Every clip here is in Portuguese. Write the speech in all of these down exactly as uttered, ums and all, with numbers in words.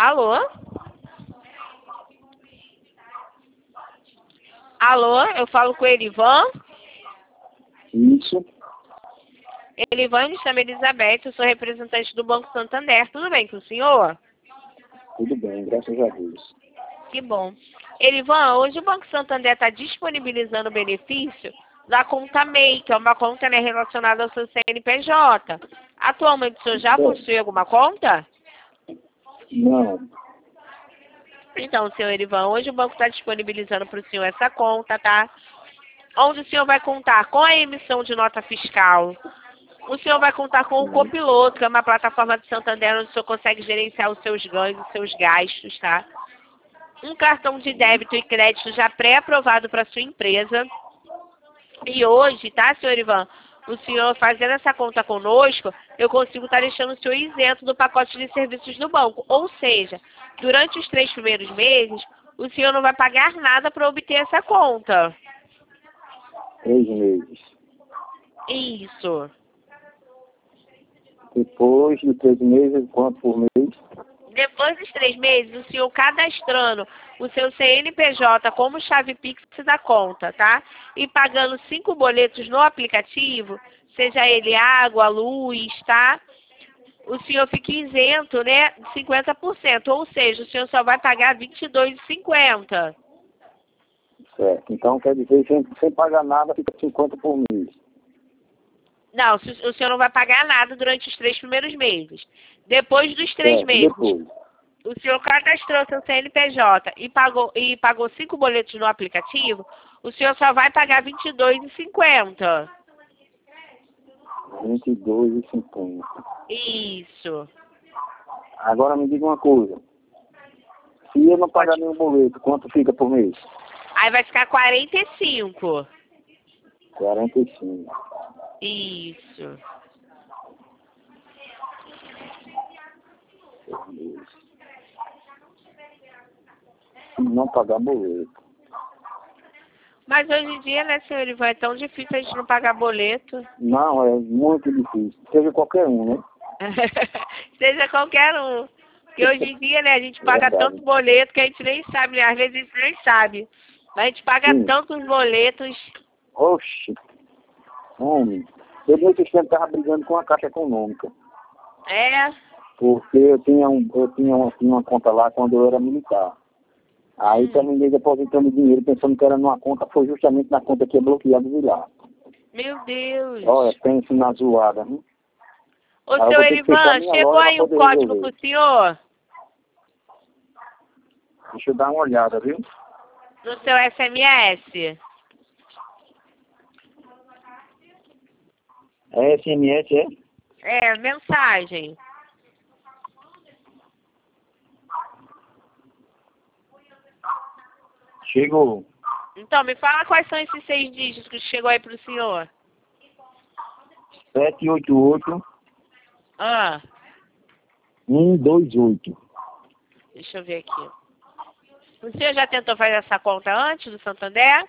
Alô? Alô, eu falo com o Elivan. Isso. Elivan, me chamo Elizabeth, eu sou representante do Banco Santander. Tudo bem com o senhor? Tudo bem, graças a Deus. Que bom. Elivan, hoje o Banco Santander está disponibilizando o benefício da conta M E I, que é uma conta, né, relacionada ao seu C N P J. Atualmente o senhor já Bom. possui alguma conta? Não. Então, senhor Elivan, hoje o banco está disponibilizando para o senhor essa conta, tá? Onde o senhor vai contar com a emissão de nota fiscal. O senhor vai contar com o Copiloto, que é uma plataforma do Santander onde o senhor consegue gerenciar os seus ganhos, os seus gastos, tá? Um cartão de débito e crédito já pré-aprovado para sua empresa. E hoje, tá, senhor Ivan? O senhor fazendo essa conta conosco, eu consigo estar deixando o senhor isento do pacote de serviços do banco. Ou seja, durante os três primeiros meses, o senhor não vai pagar nada para obter essa conta. Três meses. Isso. Depois de três meses, quanto por mês? Depois dos três meses, o senhor cadastrando o seu C N P J como chave Pix da conta, tá? E pagando cinco boletos no aplicativo, seja ele água, luz, tá? O senhor fica isento, né, de cinquenta por cento. Ou seja, o senhor só vai pagar vinte e dois reais e cinquenta centavos. Certo. Então, quer dizer, sem, sem pagar nada, fica cinquenta por mês. Não, o senhor não vai pagar nada durante os três primeiros meses. Depois dos três Certo. meses, Depois. o senhor cadastrou seu C N P J e pagou, e pagou cinco boletos no aplicativo, o senhor só vai pagar vinte e dois reais e cinquenta centavos. vinte e dois reais e cinquenta centavos. Isso. Agora me diga uma coisa. Se eu não pagar nenhum boleto, quanto fica por mês? Aí vai ficar quarenta e cinco. quarenta e cinco. Isso. Se não pagar boleto. Mas hoje em dia, né, senhor Ivan, é tão difícil a gente não pagar boleto. Não, é muito difícil. Seja qualquer um, né? Seja qualquer um. Porque hoje em dia, né, a gente paga Verdade. tanto boleto que a gente nem sabe, né? Às vezes a gente nem sabe. Mas a gente paga Sim. tantos boletos. Oxe. Homem. Eu muito tempo estava brigando com a Caixa Econômica. É. Porque eu tinha, um, eu tinha, uma, tinha uma conta lá quando eu era militar. Aí Hum. terminei depositando dinheiro pensando que era numa conta, foi justamente na conta que é bloqueada de lá. Meu Deus. Olha, penso na zoada, hein? Ô, Aí eu seu vou ter que fechar Elivan, minha chegou loja aí pra um poder código resolver. pro senhor? Deixa eu dar uma olhada, viu? No seu S M S? É S M S, é? É, mensagem. Chegou. Então, me fala quais são esses seis dígitos que chegou aí pro senhor. sete oito oito Ah, um dois oito. deixa eu ver aqui. O senhor já tentou fazer essa conta antes do Santander?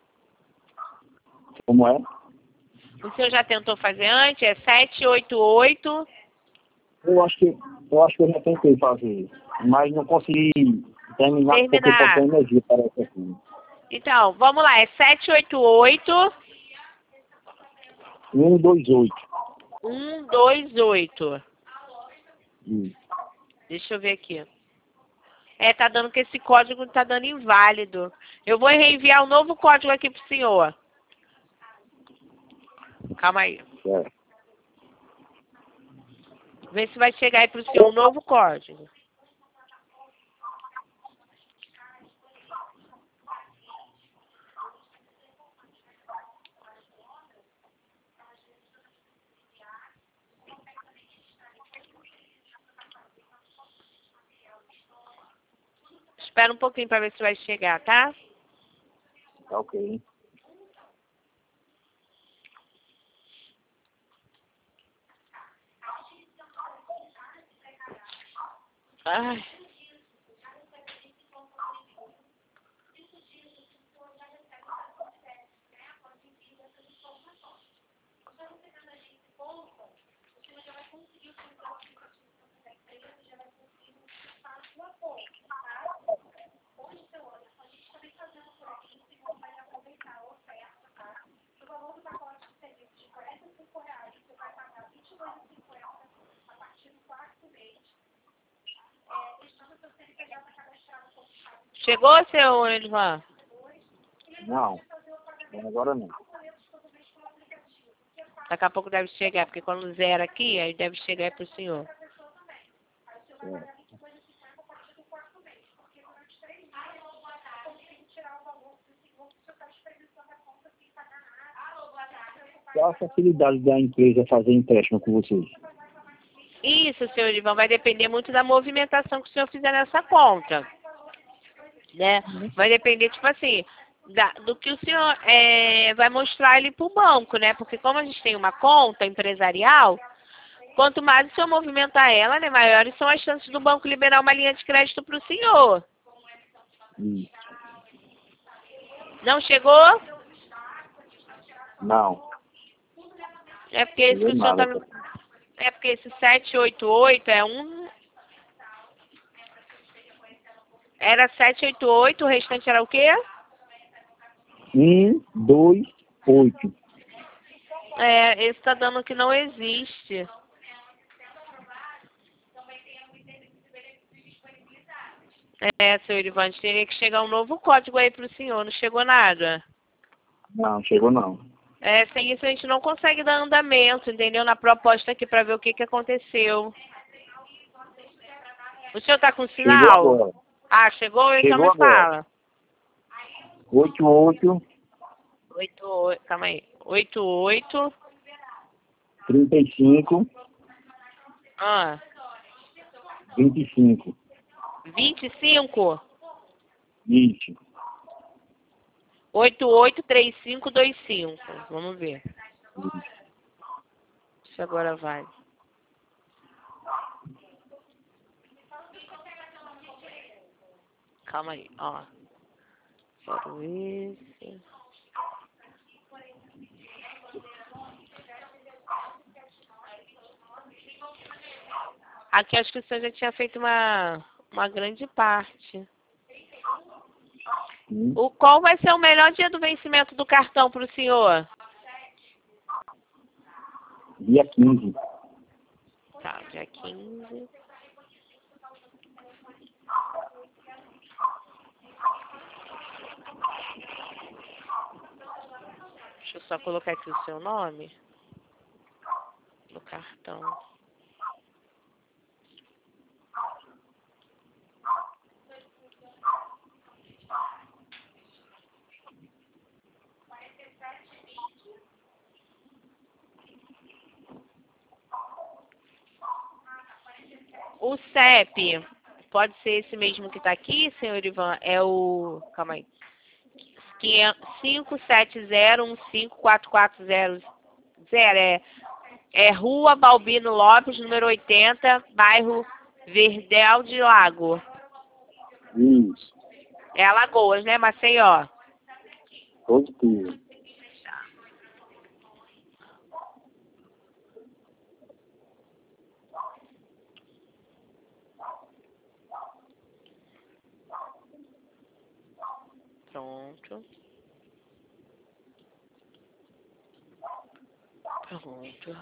Como é? O senhor já tentou fazer antes? É sete oito oito. Eu acho que eu acho que eu já tentei fazer, mas não consegui terminar porque Terminar. faltou energia, parece assim. Então, vamos lá. É sete oito oito um dois oito. um dois oito. Hum. Deixa eu ver aqui. É, tá dando que esse código tá dando inválido. Eu vou reenviar um novo código aqui pro senhor. Calma aí. É. Vê se vai chegar aí pro senhor um novo código. Espera um pouquinho pra ver se vai chegar, tá? Tá ok. Ai. Chegou, seu Elivan? Não. Agora não. Daqui a pouco deve chegar, porque quando zera aqui, aí deve chegar aí pro senhor. É. Qual a facilidade da empresa fazer empréstimo com vocês? Isso, senhor Elivan, vai depender muito da movimentação que o senhor fizer nessa conta. Né? Vai depender, tipo assim, da, do que o senhor é, vai mostrar ali pro banco, né? Porque como a gente tem uma conta empresarial, quanto mais o senhor movimentar ela, né, maiores são as chances do banco liberar uma linha de crédito pro senhor. Hum. Não chegou? Não. É porque esse que o senhor tá me... É porque esse sete oito oito é um... Era sete oito oito, o restante era o quê? Um, dois, oito. É, esse tá dando que não existe. É, seu Irivante, teria que chegar um novo código aí pro senhor, não chegou nada? Não, chegou não. É, sem isso a gente não consegue dar andamento, entendeu? Na proposta aqui pra ver o que que aconteceu. O senhor tá com sinal? Chegou agora. Ah, chegou? Então Chegou me agora. fala. Oito, oito, Oito, oito, calma aí. Oito, oito. trinta e cinco, Ah, vinte e cinco. vinte e cinco. Isso. Oito, oito, três, cinco, dois, cinco. Vamos ver. Se agora vai. Calma aí, ó. Quero esse. Aqui acho que o senhor já tinha feito uma, uma grande parte. Hum. O, qual vai ser o melhor dia do vencimento do cartão para o senhor? Dia quinze. Tá, dia quinze. Deixa eu só colocar aqui o seu nome no cartão. O C E P, pode ser esse mesmo que está aqui, senhor Ivan? É o... Calma aí. cinco sete zero um cinco quatro quatro zero zero. É, é Rua Balbino Lopes, número oitenta, bairro Verdel de Lago. Isso. É Alagoas, né, Maceió? Positivo. Pronto. Pronto.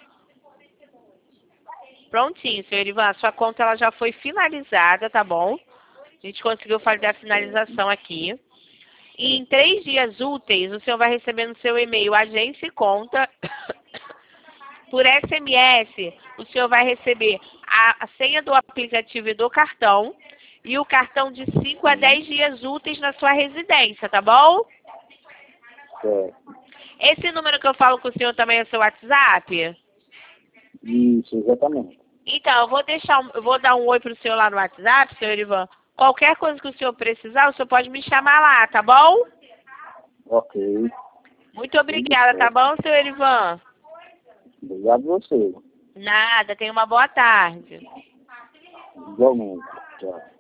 Prontinho, senhor Ivan. Sua conta ela já foi finalizada, tá bom? A gente conseguiu fazer a finalização aqui. E em três dias úteis, o senhor vai receber no seu e-mail agência e conta. Por S M S, o senhor vai receber a, a senha do aplicativo e do cartão. E o cartão de cinco a dez dias úteis na sua residência, tá bom? Certo. Esse número que eu falo com o senhor também é o seu WhatsApp? Isso, exatamente. Então, eu vou deixar, um- eu vou dar um oi pro senhor lá no WhatsApp, senhor Ivan. Qualquer coisa que o senhor precisar, o senhor pode me chamar lá, tá bom? Ok. Muito obrigada, tá bom, senhor Ivan? Obrigado a você. Nada, tenha uma boa tarde. Igualmente. Tchau.